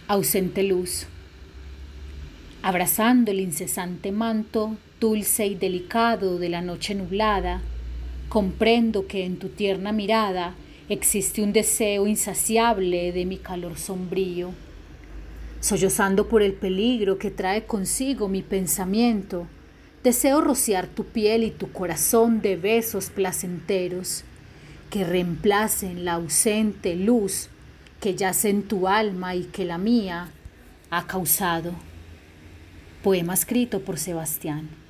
Ausente luz, abrazando el incesante manto dulce y delicado de la noche nublada, comprendo que en tu tierna mirada existe un deseo insaciable de mi calor sombrío. Sollozando por el peligro que trae consigo mi pensamiento, deseo rociar tu piel y tu corazón de besos placenteros que reemplacen la ausente luz que yace en tu alma y que la mía ha causado. Poema escrito por Sebastián.